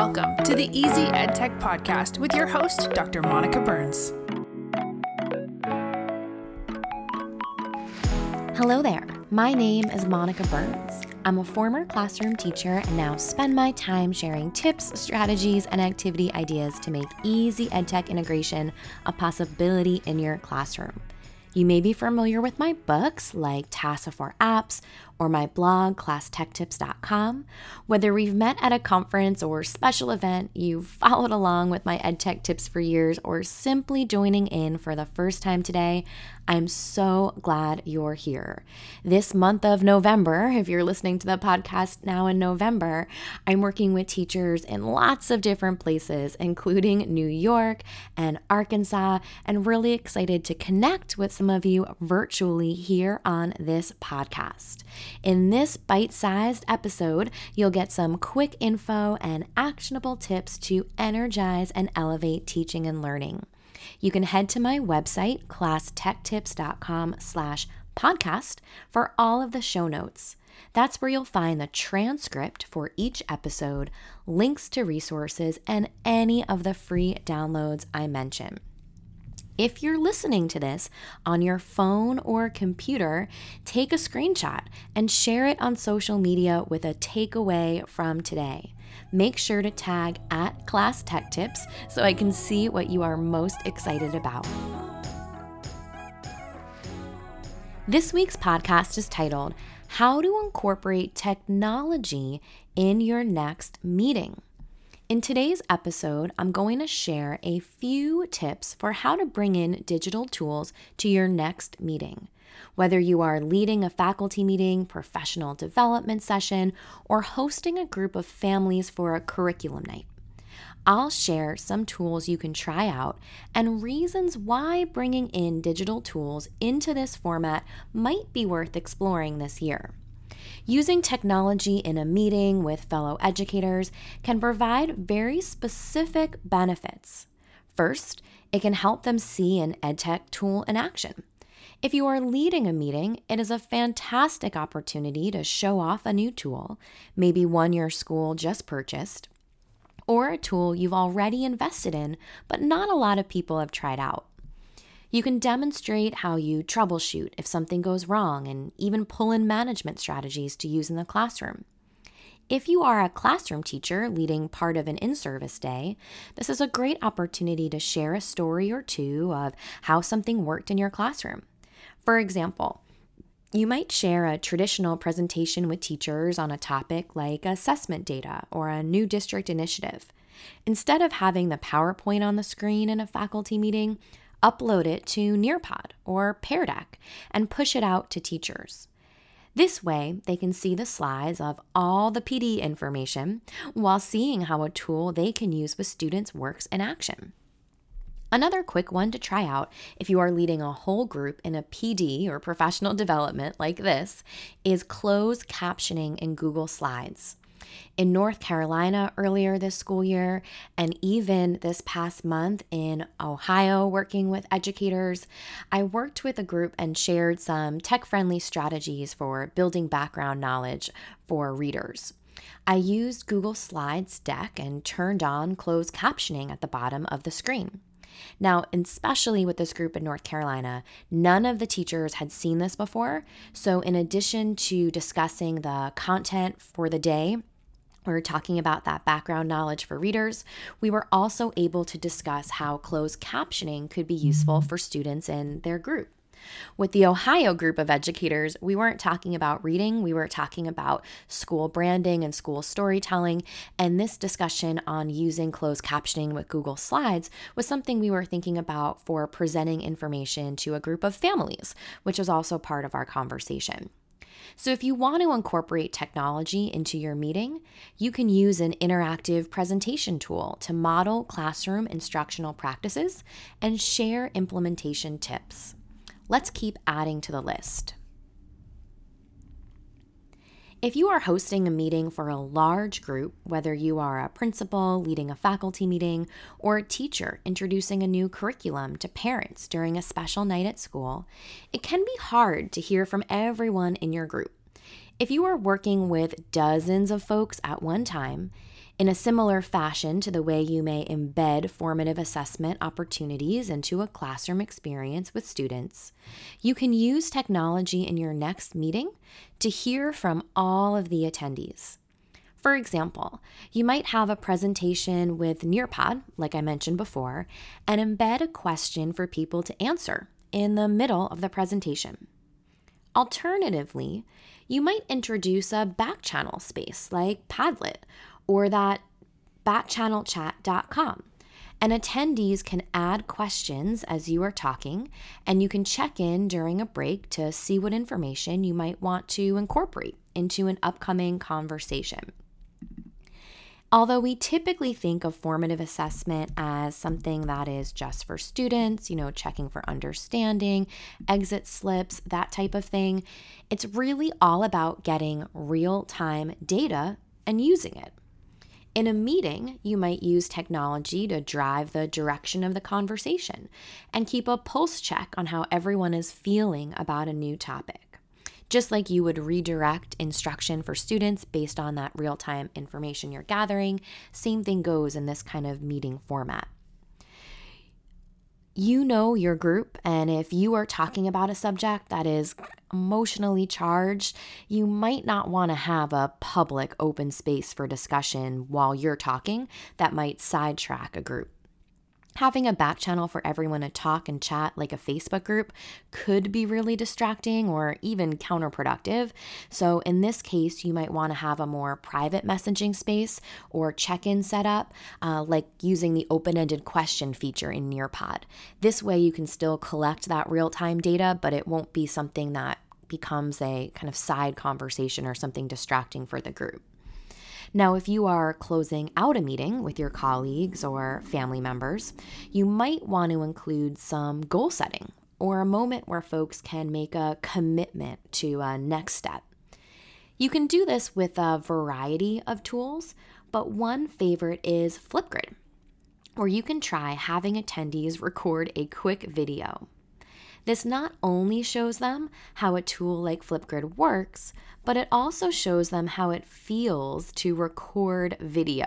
Welcome to the Easy EdTech Podcast with your host, Dr. Monica Burns. Hello there. My name is Monica Burns. I'm a former classroom teacher and now spend my time sharing tips, strategies, and activity ideas to make easy EdTech integration a possibility in your classroom. You may be familiar with my books like TASA for Apps or my blog, ClassTechTips.com. Whether we've met at a conference or special event, you've followed along with my EdTech tips for years, or simply joining in for the first time today, I'm so glad you're here. This month of November, if you're listening to the podcast now in November, I'm working with teachers in lots of different places, including New York and Arkansas, and really excited to connect with some of you virtually here on this podcast. In this bite-sized episode, you'll get some quick info and actionable tips to energize and elevate teaching and learning. You can head to my website, classtechtips.com/podcast, for all of the show notes. That's where you'll find the transcript for each episode, links to resources, and any of the free downloads I mention. If you're listening to this on your phone or computer, take a screenshot and share it on social media with a takeaway from today. Make sure to tag at Class Tech Tips so I can see what you are most excited about. This week's podcast is titled, How to Incorporate Technology in Your Next Meeting. In today's episode, I'm going to share a few tips for how to bring in digital tools to your next meeting. Whether you are leading a faculty meeting, professional development session, or hosting a group of families for a curriculum night, I'll share some tools you can try out and reasons why bringing in digital tools into this format might be worth exploring this year. Using technology in a meeting with fellow educators can provide very specific benefits. First, it can help them see an EdTech tool in action. If you are leading a meeting, it is a fantastic opportunity to show off a new tool, maybe one your school just purchased, or a tool you've already invested in, but not a lot of people have tried out. You can demonstrate how you troubleshoot if something goes wrong and even pull in management strategies to use in the classroom. If you are a classroom teacher leading part of an in-service day, this is a great opportunity to share a story or two of how something worked in your classroom. For example, you might share a traditional presentation with teachers on a topic like assessment data or a new district initiative. Instead of having the PowerPoint on the screen in a faculty meeting, upload it to Nearpod or Pear Deck and push it out to teachers. This way, they can see the slides of all the PD information while seeing how a tool they can use with students works in action. Another quick one to try out if you are leading a whole group in a PD or professional development like this is closed captioning in Google Slides. In North Carolina earlier this school year, and even this past month in Ohio working with educators, I worked with a group and shared some tech-friendly strategies for building background knowledge for readers. I used Google Slides deck and turned on closed captioning at the bottom of the screen. Now, especially with this group in North Carolina, none of the teachers had seen this before, so in addition to discussing the content for the day, we were talking about that background knowledge for readers, we were also able to discuss how closed captioning could be useful for students in their group. With the Ohio group of educators, we weren't talking about reading, we were talking about school branding and school storytelling, and this discussion on using closed captioning with Google Slides was something we were thinking about for presenting information to a group of families, which was also part of our conversation. So if you want to incorporate technology into your meeting, you can use an interactive presentation tool to model classroom instructional practices and share implementation tips. Let's keep adding to the list. If you are hosting a meeting for a large group, whether you are a principal leading a faculty meeting or a teacher introducing a new curriculum to parents during a special night at school, it can be hard to hear from everyone in your group. If you are working with dozens of folks at one time, in a similar fashion to the way you may embed formative assessment opportunities into a classroom experience with students, you can use technology in your next meeting to hear from all of the attendees. For example, you might have a presentation with Nearpod, like I mentioned before, and embed a question for people to answer in the middle of the presentation. Alternatively, you might introduce a back-channel space like Padlet or that backchannelchat.com, and attendees can add questions as you are talking, and you can check in during a break to see what information you might want to incorporate into an upcoming conversation. Although we typically think of formative assessment as something that is just for students, checking for understanding, exit slips, that type of thing, it's really all about getting real-time data and using it. In a meeting, you might use technology to drive the direction of the conversation and keep a pulse check on how everyone is feeling about a new topic. Just like you would redirect instruction for students based on that real-time information you're gathering, same thing goes in this kind of meeting format. You know your group, and if you are talking about a subject that is emotionally charged, you might not want to have a public open space for discussion while you're talking that might sidetrack a group. Having a back channel for everyone to talk and chat like a Facebook group could be really distracting or even counterproductive. So in this case, you might want to have a more private messaging space or check-in setup, like using the open-ended question feature in Nearpod. This way you can still collect that real-time data, but it won't be something that becomes a kind of side conversation or something distracting for the group. Now, if you are closing out a meeting with your colleagues or family members, you might want to include some goal setting or a moment where folks can make a commitment to a next step. You can do this with a variety of tools, but one favorite is Flipgrid, where you can try having attendees record a quick video. This not only shows them how a tool like Flipgrid works, but it also shows them how it feels to record video.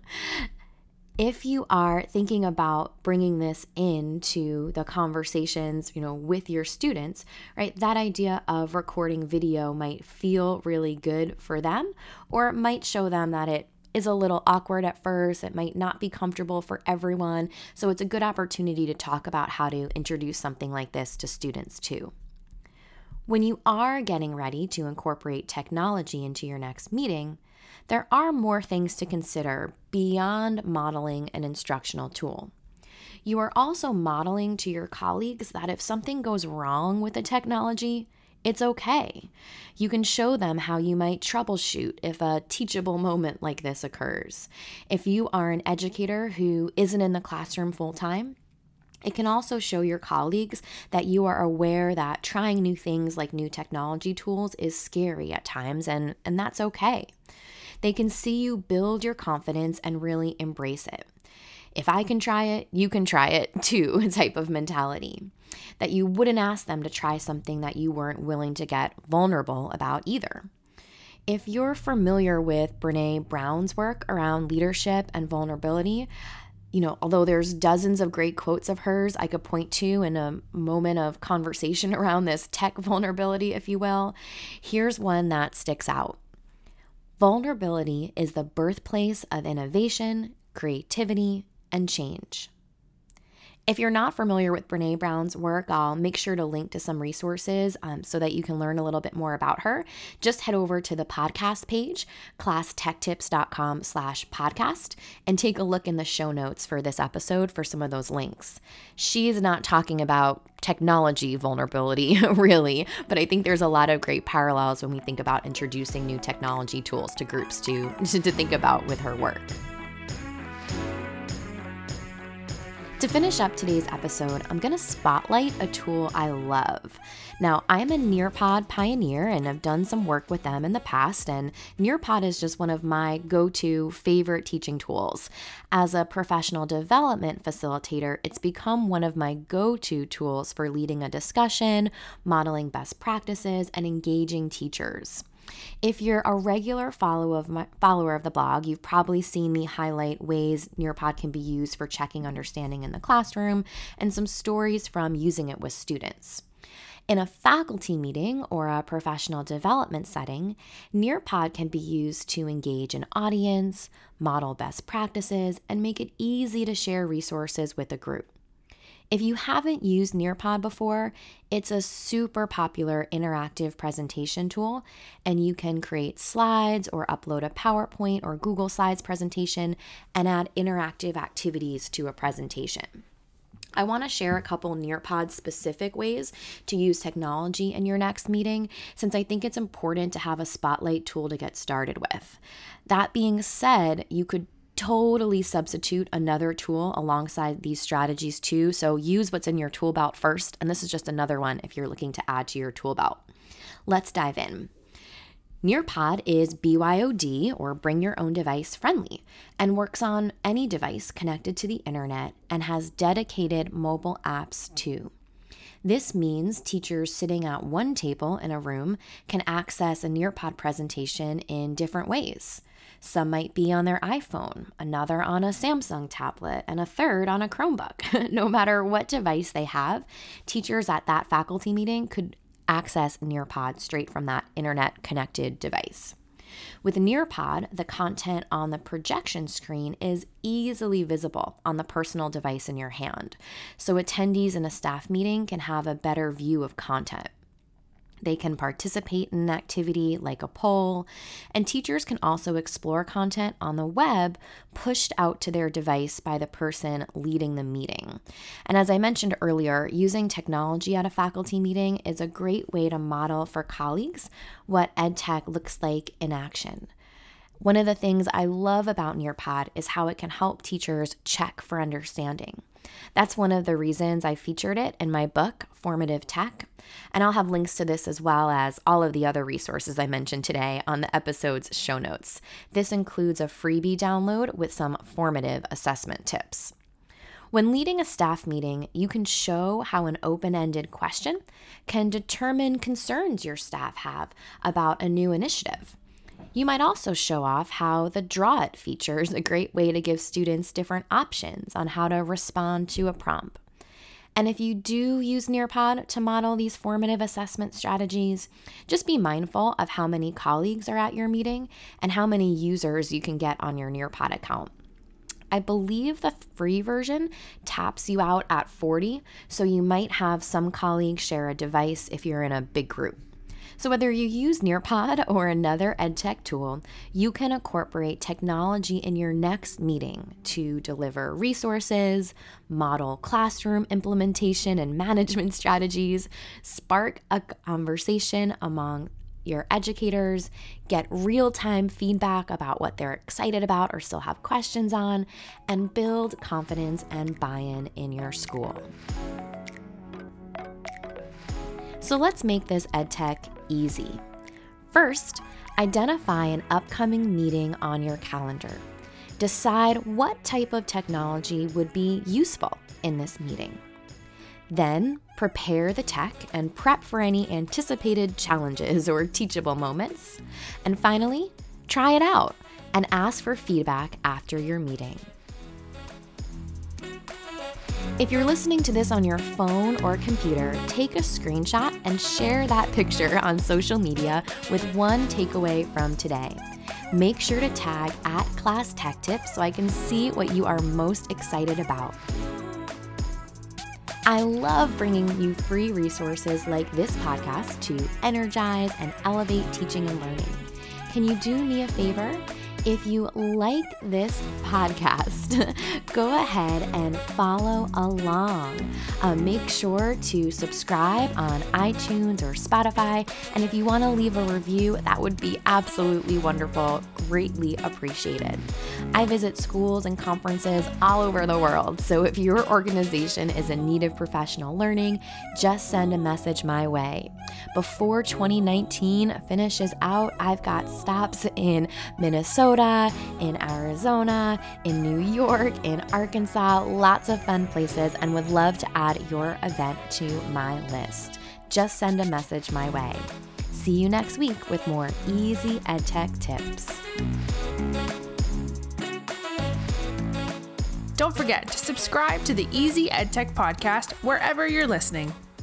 If you are thinking about bringing this into the conversations, with your students, right, that idea of recording video might feel really good for them, or it might show them that it is a little awkward at first. It might not be comfortable for everyone. So it's a good opportunity to talk about how to introduce something like this to students too. When you are getting ready to incorporate technology into your next meeting, there are more things to consider beyond modeling an instructional tool. You are also modeling to your colleagues that if something goes wrong with the technology, it's okay. You can show them how you might troubleshoot if a teachable moment like this occurs. If you are an educator who isn't in the classroom full time, it can also show your colleagues that you are aware that trying new things like new technology tools is scary at times, and that's okay. They can see you build your confidence and really embrace it. If I can try it, you can try it too, type of mentality. That you wouldn't ask them to try something that you weren't willing to get vulnerable about either. If you're familiar with Brené Brown's work around leadership and vulnerability, although there's dozens of great quotes of hers I could point to in a moment of conversation around this tech vulnerability, if you will, here's one that sticks out. Vulnerability is the birthplace of innovation, creativity, and change. If you're not familiar with Brené Brown's work, I'll make sure to link to some resources so that you can learn a little bit more about her. Just head over to the podcast page, classtechtips.com/podcast, and take a look in the show notes for this episode for some of those links. She's not talking about technology vulnerability, really, but I think there's a lot of great parallels when we think about introducing new technology tools to groups to think about with her work. To finish up today's episode, I'm going to spotlight a tool I love. Now, I'm a Nearpod pioneer and have done some work with them in the past, and Nearpod is just one of my go-to favorite teaching tools. As a professional development facilitator, it's become one of my go-to tools for leading a discussion, modeling best practices, and engaging teachers. If you're a regular follower of the blog, you've probably seen me highlight ways Nearpod can be used for checking understanding in the classroom and some stories from using it with students. In a faculty meeting or a professional development setting, Nearpod can be used to engage an audience, model best practices, and make it easy to share resources with a group. If you haven't used Nearpod before, it's a super popular interactive presentation tool, and you can create slides or upload a PowerPoint or Google Slides presentation and add interactive activities to a presentation. I want to share a couple Nearpod specific ways to use technology in your next meeting, since I think it's important to have a spotlight tool to get started with. That being said, you could totally substitute another tool alongside these strategies too. So use what's in your tool belt first. And this is just another one if you're looking to add to your tool belt. Let's dive in. Nearpod is BYOD, or bring your own device friendly, and works on any device connected to the internet and has dedicated mobile apps too. This means teachers sitting at one table in a room can access a Nearpod presentation in different ways. Some might be on their iPhone, another on a Samsung tablet, and a third on a Chromebook. No matter what device they have, teachers at that faculty meeting could access Nearpod straight from that internet-connected device. With Nearpod, the content on the projection screen is easily visible on the personal device in your hand, so attendees in a staff meeting can have a better view of content. They can participate in an activity like a poll, and teachers can also explore content on the web pushed out to their device by the person leading the meeting. And as I mentioned earlier, using technology at a faculty meeting is a great way to model for colleagues what EdTech looks like in action. One of the things I love about Nearpod is how it can help teachers check for understanding. That's one of the reasons I featured it in my book, Formative Tech, and I'll have links to this as well as all of the other resources I mentioned today on the episode's show notes. This includes a freebie download with some formative assessment tips. When leading a staff meeting, you can show how an open-ended question can determine concerns your staff have about a new initiative. You might also show off how the Draw It feature is a great way to give students different options on how to respond to a prompt. And if you do use Nearpod to model these formative assessment strategies, just be mindful of how many colleagues are at your meeting and how many users you can get on your Nearpod account. I believe the free version taps you out at 40, so you might have some colleagues share a device if you're in a big group. So whether you use Nearpod or another EdTech tool, you can incorporate technology in your next meeting to deliver resources, model classroom implementation and management strategies, spark a conversation among your educators, get real-time feedback about what they're excited about or still have questions on, and build confidence and buy-in in your school. So let's make this EdTech easy. First, identify an upcoming meeting on your calendar. Decide what type of technology would be useful in this meeting. Then, prepare the tech and prep for any anticipated challenges or teachable moments. And finally, try it out and ask for feedback after your meeting. If you're listening to this on your phone or computer, take a screenshot and share that picture on social media with one takeaway from today. Make sure to tag @ClassTechTips so I can see what you are most excited about. I love bringing you free resources like this podcast to energize and elevate teaching and learning. Can you do me a favor? If you like this podcast, go ahead and follow along. Make sure to subscribe on iTunes or Spotify. And if you want to leave a review, that would be absolutely wonderful. Greatly appreciated. I visit schools and conferences all over the world. So if your organization is in need of professional learning, just send a message my way. Before 2019 finishes out, I've got stops in Minnesota, in Arizona, in New York, in Arkansas, lots of fun places, and would love to add your event to my list. Just send a message my way. See you next week with more easy EdTech tips. Don't forget to subscribe to the Easy EdTech podcast wherever you're listening.